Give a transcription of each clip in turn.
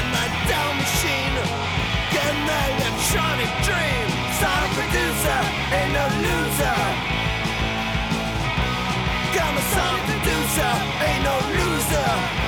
run my down machine. Get my electronic dream. Song producer, ain't no loser. I'm a song producer, ain't no loser.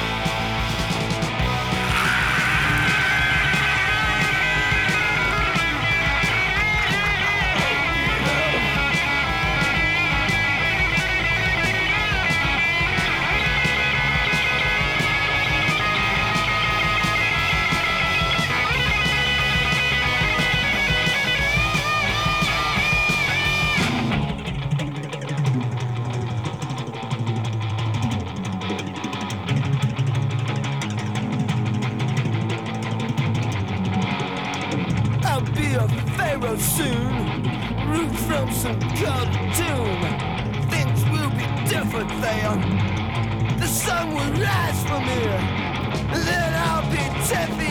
A pharaoh soon, root from some cartoon. Things will be different there. The sun will rise from here, then I'll be 10 feet